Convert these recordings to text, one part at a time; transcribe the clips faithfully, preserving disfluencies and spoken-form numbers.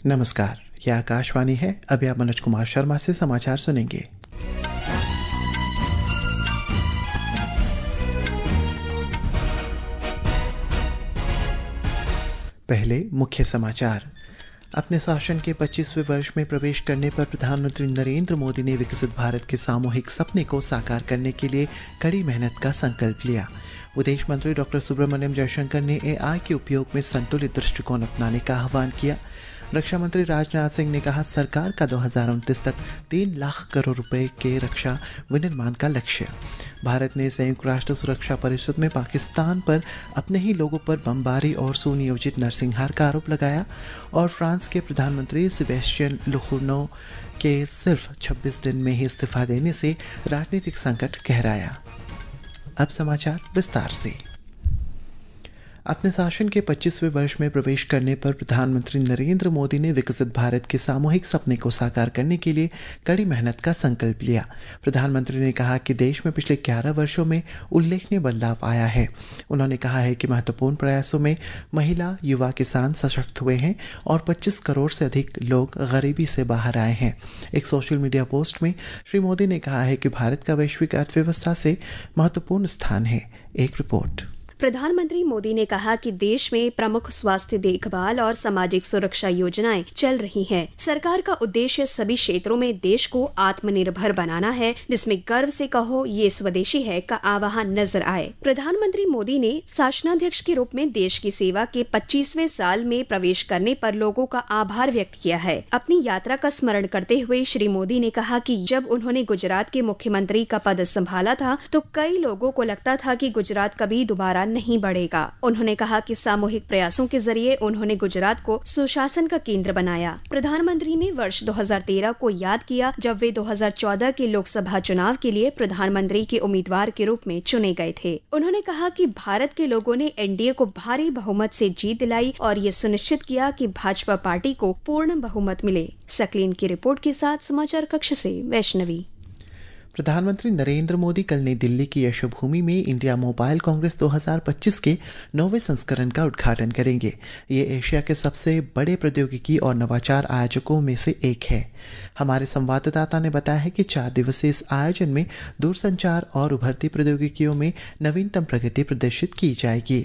नमस्कार, यह आकाशवाणी है। अभी आप मनोज कुमार शर्मा से समाचार सुनेंगे। पहले मुख्य समाचार। अपने शासन के पच्चीसवें वर्ष में प्रवेश करने पर प्रधानमंत्री नरेंद्र मोदी ने विकसित भारत के सामूहिक सपने को साकार करने के लिए कड़ी मेहनत का संकल्प लिया। विदेश मंत्री डॉक्टर सुब्रमण्यम जयशंकर ने एआई के उपयोग में संतुलित दृष्टिकोण अपनाने का आह्वान किया। रक्षा मंत्री राजनाथ सिंह ने कहा, सरकार का दो हज़ार उनतीस तक तीन लाख करोड़ रुपए के रक्षा विनिर्माण का लक्ष्य। भारत ने संयुक्त राष्ट्र सुरक्षा परिषद में पाकिस्तान पर अपने ही लोगों पर बमबारी और सुनियोजित नरसंहार का आरोप लगाया। और फ्रांस के प्रधानमंत्री सेबेस्टियन लुखुर्नो के सिर्फ छब्बीस दिन में ही इस्तीफा देने से राजनीतिक संकट गहराया। अब समाचार विस्तार से। अपने शासन के पच्चीसवें वर्ष में प्रवेश करने पर प्रधानमंत्री नरेंद्र मोदी ने विकसित भारत के सामूहिक सपने को साकार करने के लिए कड़ी मेहनत का संकल्प लिया। प्रधानमंत्री ने कहा कि देश में पिछले ग्यारह वर्षों में उल्लेखनीय बदलाव आया है। उन्होंने कहा है कि महत्वपूर्ण प्रयासों में महिला, युवा, किसान सशक्त हुए हैं और पच्चीस करोड़ से अधिक लोग गरीबी से बाहर आए हैं। एक सोशल मीडिया पोस्ट में श्री मोदी ने कहा है कि भारत का वैश्विक अर्थव्यवस्था से महत्वपूर्ण स्थान है। एक रिपोर्ट। प्रधानमंत्री मोदी ने कहा कि देश में प्रमुख स्वास्थ्य देखभाल और सामाजिक सुरक्षा योजनाएं चल रही हैं। सरकार का उद्देश्य सभी क्षेत्रों में देश को आत्मनिर्भर बनाना है, जिसमें गर्व से कहो ये स्वदेशी है का आह्वान नजर आए। प्रधानमंत्री मोदी ने शासनाध्यक्ष के रूप में देश की सेवा के पच्चीसवें साल में प्रवेश करने पर लोगों का आभार व्यक्त किया है। अपनी यात्रा का स्मरण करते हुए श्री मोदी ने कहा कि जब उन्होंने गुजरात के मुख्यमंत्री का पद संभाला था तो कई लोगों को लगता था कि गुजरात कभी दोबारा नहीं बढ़ेगा। उन्होंने कहा कि सामूहिक प्रयासों के जरिए उन्होंने गुजरात को सुशासन का केंद्र बनाया। प्रधानमंत्री ने वर्ष दो हज़ार तेरह को याद किया, जब वे दो हज़ार चौदह के लोकसभा चुनाव के लिए प्रधानमंत्री के उम्मीदवार के रूप में चुने गए थे। उन्होंने कहा कि भारत के लोगों ने एनडीए को भारी बहुमत से जीत दिलाई और ये सुनिश्चित किया कि भाजपा पार्टी को पूर्ण बहुमत मिले। सकलीन की रिपोर्ट के साथ समाचार कक्ष से वैष्णवी। प्रधानमंत्री नरेंद्र मोदी कल नई दिल्ली की यशोभूमि में इंडिया मोबाइल कांग्रेस दो हज़ार पच्चीस के नौवें संस्करण का उद्घाटन करेंगे। ये एशिया के सबसे बड़े प्रौद्योगिकी और नवाचार आयोजकों में से एक है। हमारे संवाददाता ने बताया है कि चार दिवसीय इस आयोजन में दूरसंचार और उभरती प्रौद्योगिकियों में नवीनतम प्रगति प्रदर्शित की जाएगी।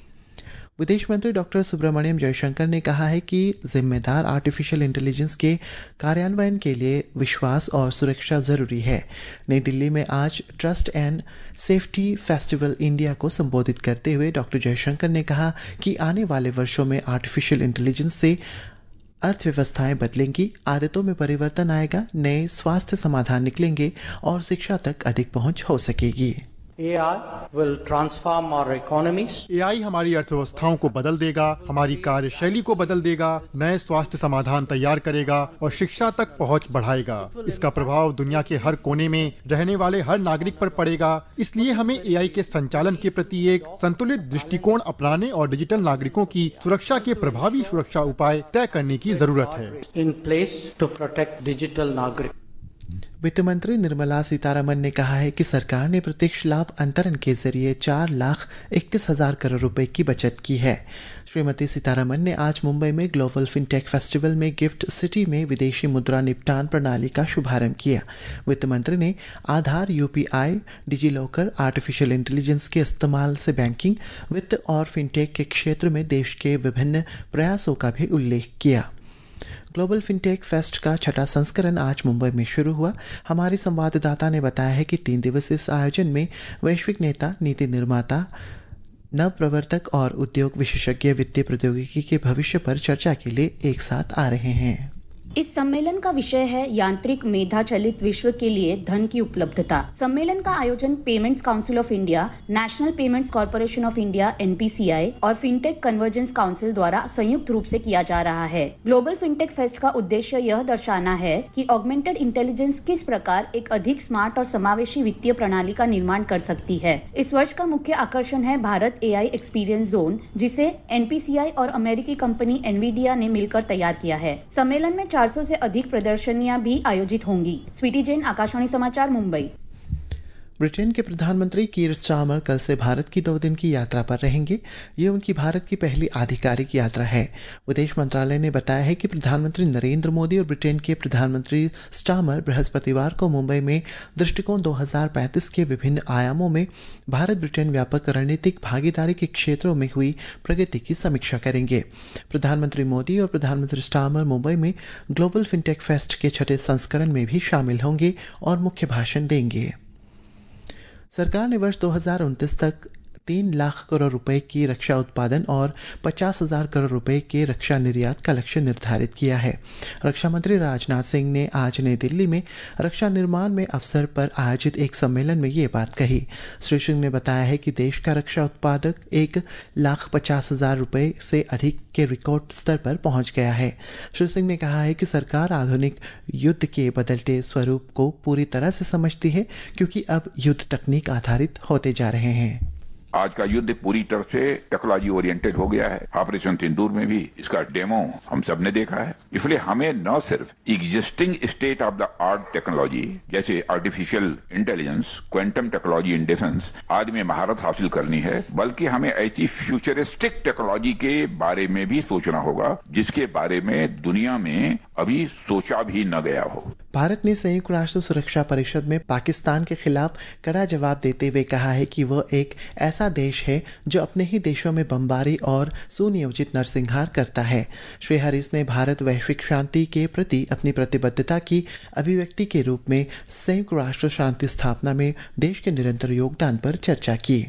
विदेश मंत्री डॉक्टर सुब्रमण्यम जयशंकर ने कहा है कि जिम्मेदार आर्टिफिशियल इंटेलिजेंस के कार्यान्वयन के लिए विश्वास और सुरक्षा जरूरी है। नई दिल्ली में आज Trust and Safety Festival India को संबोधित करते हुए डॉक्टर जयशंकर ने कहा कि आने वाले वर्षों में आर्टिफिशियल इंटेलिजेंस से अर्थव्यवस्थाएं बदलेंगी, आदतों में परिवर्तन आएगा, नए स्वास्थ्य समाधान निकलेंगे और शिक्षा तक अधिक पहुंच हो सकेगी। A I will transform our economies. ए आई हमारी अर्थव्यवस्थाओं को बदल देगा, हमारी कार्यशैली को बदल देगा, नए स्वास्थ्य समाधान तैयार करेगा और शिक्षा तक पहुंच बढ़ाएगा। इसका प्रभाव दुनिया के हर कोने में रहने वाले हर नागरिक पर पड़ेगा। इसलिए हमें ए आई के संचालन के प्रति एक संतुलित दृष्टिकोण अपनाने और डिजिटल नागरिकों की सुरक्षा के प्रभावी सुरक्षा उपाय तय करने की जरूरत है। In place to protect digital नागरिक। वित्त मंत्री निर्मला सीतारमन ने कहा है कि सरकार ने प्रत्यक्ष लाभ अंतरण के जरिए चार लाख इकतीस हजार करोड़ रुपए की बचत की है। श्रीमती सीतारमन ने आज मुंबई में ग्लोबल फिनटेक फेस्टिवल में गिफ्ट सिटी में विदेशी मुद्रा निपटान प्रणाली का शुभारंभ किया। वित्त मंत्री ने Aadhaar, UPI, DigiLocker, artificial intelligence के इस्तेमाल से बैंकिंग, वित्त और फिनटेक के क्षेत्र में देश के विभिन्न प्रयासों का भी उल्लेख किया। ग्लोबल फिनटेक फेस्ट का छठा संस्करण आज मुंबई में शुरू हुआ। हमारे संवाददाता ने बताया है कि तीन दिवसीय इस आयोजन में वैश्विक नेता, नीति निर्माता, नवप्रवर्तक और उद्योग विशेषज्ञ वित्तीय प्रौद्योगिकी के भविष्य पर चर्चा के लिए एक साथ आ रहे हैं। इस सम्मेलन का विषय है यांत्रिक मेधा चलित विश्व के लिए धन की उपलब्धता। सम्मेलन का आयोजन Payments Council of India, National Payments Corporation of India N P C I और फिनटेक कन्वर्जेंस काउंसिल द्वारा संयुक्त रूप से किया जा रहा है। ग्लोबल फिनटेक फेस्ट का उद्देश्य यह दर्शाना है कि ऑगमेंटेड इंटेलिजेंस किस प्रकार एक अधिक स्मार्ट और समावेशी वित्तीय प्रणाली का निर्माण कर सकती है। इस वर्ष का मुख्य आकर्षण है Bharat A I experience zone, जिसे एन पी सी आई और अमेरिकी कंपनी एनवीडिया ने मिलकर तैयार किया है। सम्मेलन में चार सौ से अधिक प्रदर्शनियां भी आयोजित होंगी। स्वीटी जैन, आकाशवाणी समाचार, मुंबई। ब्रिटेन के प्रधानमंत्री कीर स्टारमर कल से भारत की दो दिन की यात्रा पर रहेंगे। ये उनकी भारत की पहली आधिकारिक यात्रा है। विदेश मंत्रालय ने बताया है कि प्रधानमंत्री नरेंद्र मोदी और ब्रिटेन के प्रधानमंत्री स्टारमर बृहस्पतिवार को मुंबई में दृष्टिकोण दो हज़ार पैंतीस के विभिन्न आयामों में भारत ब्रिटेन व्यापक रणनीतिक भागीदारी के क्षेत्रों में हुई प्रगति की समीक्षा करेंगे। प्रधानमंत्री मोदी और प्रधानमंत्री स्टारमर मुंबई में ग्लोबल फिनटेक फेस्ट के छठे संस्करण में भी शामिल होंगे और मुख्य भाषण देंगे। सरकार ने वर्ष दो हज़ार उनतीस तक तीन लाख करोड़ रुपए की रक्षा उत्पादन और पचास हजार करोड़ रुपए के रक्षा निर्यात का लक्ष्य निर्धारित किया है। रक्षा मंत्री राजनाथ सिंह ने आज नई दिल्ली में रक्षा निर्माण में अवसर पर आयोजित एक सम्मेलन में ये बात कही। श्री सिंह ने बताया है कि देश का रक्षा उत्पादक एक लाख पचास हजार रुपये से अधिक के रिकॉर्ड स्तर पर पहुंच गया है। श्री सिंह ने कहा है कि सरकार आधुनिक युद्ध के बदलते स्वरूप को पूरी तरह से समझती है, क्योंकि अब युद्ध तकनीक आधारित होते जा रहे हैं। आज का युद्ध पूरी तरह से टेक्नोलॉजी ओरिएंटेड हो गया है। ऑपरेशन सिंदूर में भी इसका डेमो हम सब ने देखा है। इसलिए हमें न सिर्फ existing state of the art technology जैसे artificial intelligence, quantum technology in defence आदि में महारत हासिल करनी है, बल्कि हमें ऐसी फ्यूचरिस्टिक टेक्नोलॉजी के बारे में भी सोचना होगा जिसके बारे में दुनिया में अभी सोचा भी न गया हो। भारत ने संयुक्त राष्ट्र सुरक्षा परिषद में पाकिस्तान के खिलाफ कड़ा जवाब देते हुए कहा है कि वह एक ऐसा देश है जो अपने ही देशों में बमबारी और सुनियोजित नरसंहार करता है। श्री हैरिस ने भारत वैश्विक शांति के प्रति अपनी प्रतिबद्धता की अभिव्यक्ति के रूप में संयुक्त राष्ट्र शांति स्थापना में देश के निरंतर योगदान पर चर्चा की।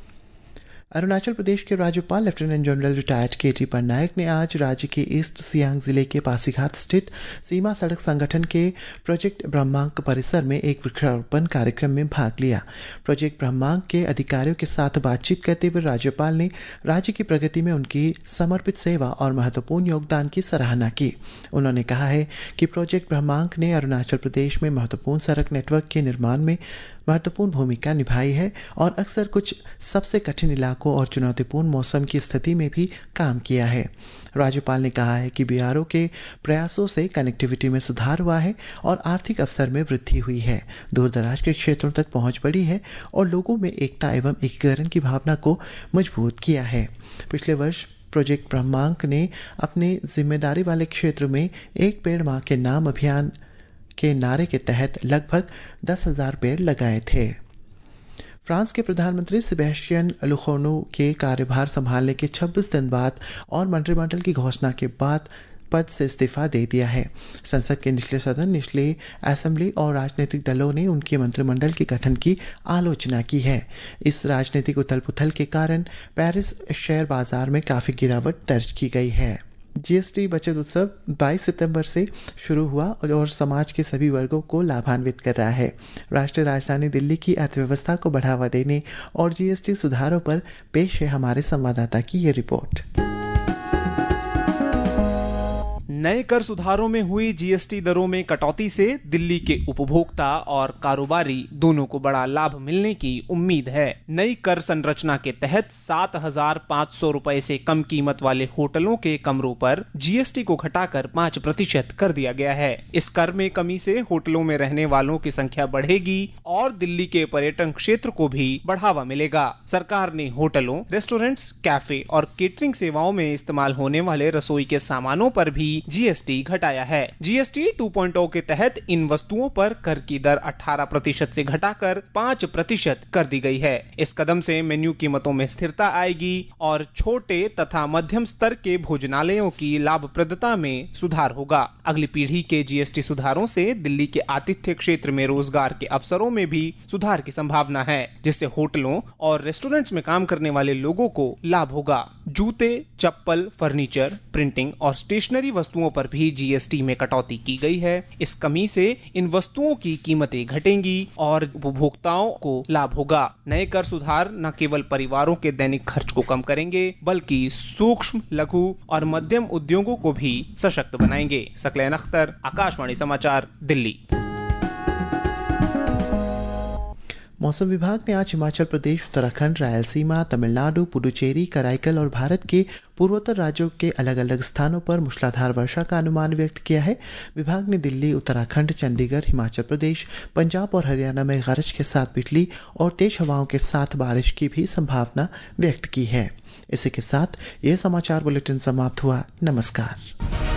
अरुणाचल प्रदेश के राज्यपाल lieutenant general retired K T Patnaik ने आज राज्य के ईस्ट सियांग जिले के पासीघाट स्थित सीमा सड़क संगठन के प्रोजेक्ट ब्रह्मांक परिसर में एक वृक्षारोपण कार्यक्रम में भाग लिया। प्रोजेक्ट ब्रह्मांक के अधिकारियों के साथ बातचीत करते हुए राज्यपाल ने राज्य की प्रगति में उनकी समर्पित सेवा और महत्वपूर्ण योगदान की सराहना की। उन्होंने कहा है कि प्रोजेक्ट ब्रह्मांक ने अरुणाचल प्रदेश में महत्वपूर्ण सड़क नेटवर्क के निर्माण में महत्वपूर्ण भूमिका निभाई है और अक्सर कुछ सबसे कठिन इलाकों और चुनौतीपूर्ण मौसम की स्थिति में भी काम किया है। राज्यपाल ने कहा है कि बीआरओ के प्रयासों से कनेक्टिविटी में सुधार हुआ है और आर्थिक अवसर में वृद्धि हुई है। दूर दराज के क्षेत्रों तक पहुंच बढ़ी है और लोगों में एकता एवं एकीकरण की भावना को मजबूत किया है। पिछले वर्ष प्रोजेक्ट ब्रह्मांक ने अपने जिम्मेदारी वाले क्षेत्र में एक पेड़ मां के नाम अभियान के नारे के तहत लगभग दस हजार पेड़ लगाए थे। फ्रांस के प्रधानमंत्री सेबेस्टियन लुकोर्नो के कार्यभार संभालने के छब्बीस दिन बाद और मंत्रिमंडल की घोषणा के बाद पद से इस्तीफा दे दिया है। संसद के निचले सदन, निचले असेंबली और राजनीतिक दलों ने उनके मंत्रिमंडल के गठन की आलोचना की है। इस राजनीतिक उथल पुथल के कारण पेरिस शेयर बाजार में काफ़ी गिरावट दर्ज की गई है। जीएसटी बचत उत्सव बाईस सितंबर से शुरू हुआ और समाज के सभी वर्गों को लाभान्वित कर रहा है। राष्ट्रीय राजधानी दिल्ली की अर्थव्यवस्था को बढ़ावा देने और जीएसटी सुधारों पर पेश है हमारे संवाददाता की ये रिपोर्ट। नए कर सुधारों में हुई जीएसटी दरों में कटौती से दिल्ली के उपभोक्ता और कारोबारी दोनों को बड़ा लाभ मिलने की उम्मीद है। नई कर संरचना के तहत सात हजार पाँच सौ रुपए से कम कीमत वाले होटलों के कमरों पर जीएसटी को घटाकर पाँच प्रतिशत कर दिया गया है। इस कर में कमी से होटलों में रहने वालों की संख्या बढ़ेगी और दिल्ली के पर्यटन क्षेत्र को भी बढ़ावा मिलेगा। सरकार ने होटलों, रेस्टोरेंट्स, कैफे और केटरिंग सेवाओं में इस्तेमाल होने वाले रसोई के सामानों पर भी जीएसटी घटाया है। जीएसटी टू पॉइंट ओ के तहत इन वस्तुओं पर कर की दर अठारह प्रतिशत से घटाकर पाँच प्रतिशत कर दी गई है। इस कदम से मेन्यू कीमतों में स्थिरता आएगी और छोटे तथा मध्यम स्तर के भोजनालयों की लाभप्रदता में सुधार होगा। अगली पीढ़ी के जीएसटी सुधारों से दिल्ली के आतिथ्य क्षेत्र में रोजगार के अवसरों में भी सुधार की संभावना है, जिससे होटलों और रेस्टोरेंट्स में काम करने वाले लोगों को लाभ होगा। जूते, चप्पल, फर्नीचर, प्रिंटिंग और स्टेशनरी वस्तुओं पर भी जीएसटी में कटौती की गई है। इस कमी से इन वस्तुओं की कीमतें घटेंगी और उपभोक्ताओं को लाभ होगा। नए कर सुधार न केवल परिवारों के दैनिक खर्च को कम करेंगे, बल्कि सूक्ष्म, लघु और मध्यम उद्योगों को भी सशक्त बनाएंगे। सकलैन अख्तर, आकाशवाणी समाचार, दिल्ली। मौसम विभाग ने आज हिमाचल प्रदेश, उत्तराखंड, रायलसीमा, तमिलनाडु, पुडुचेरी, कराईकल और भारत के पूर्वोत्तर राज्यों के अलग अलग स्थानों पर मूसलाधार वर्षा का अनुमान व्यक्त किया है। विभाग ने दिल्ली, उत्तराखंड, चंडीगढ़, हिमाचल प्रदेश, पंजाब और हरियाणा में गरज के साथ बिजली और तेज हवाओं के साथ बारिश की भी संभावना व्यक्त की है। इसी के साथ यह समाचार बुलेटिन समाप्त हुआ। नमस्कार।